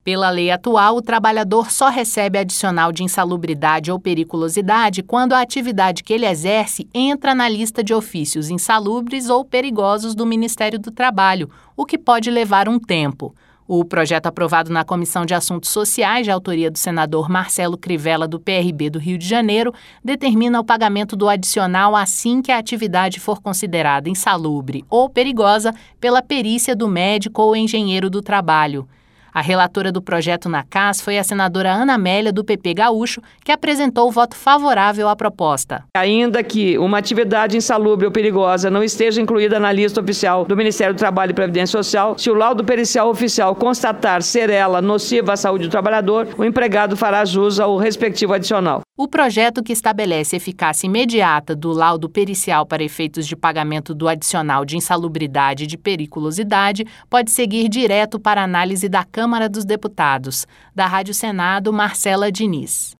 Pela lei atual, o trabalhador só recebe adicional de insalubridade ou periculosidade quando a atividade que ele exerce entra na lista de ofícios insalubres ou perigosos do Ministério do Trabalho, o que pode levar um tempo. O projeto aprovado na Comissão de Assuntos Sociais, de autoria do senador Marcelo Crivella, do PRB do Rio de Janeiro, determina o pagamento do adicional assim que a atividade for considerada insalubre ou perigosa pela perícia do médico ou engenheiro do trabalho. A relatora do projeto na CAS foi a senadora Ana Amélia, do PP Gaúcho, que apresentou o voto favorável à proposta. Ainda que uma atividade insalubre ou perigosa não esteja incluída na lista oficial do Ministério do Trabalho e Previdência Social, se o laudo pericial oficial constatar ser ela nociva à saúde do trabalhador, o empregado fará jus ao respectivo adicional. O projeto, que estabelece eficácia imediata do laudo pericial para efeitos de pagamento do adicional de insalubridade e de periculosidade, pode seguir direto para análise da Câmara dos Deputados. Da Rádio Senado, Marcela Diniz.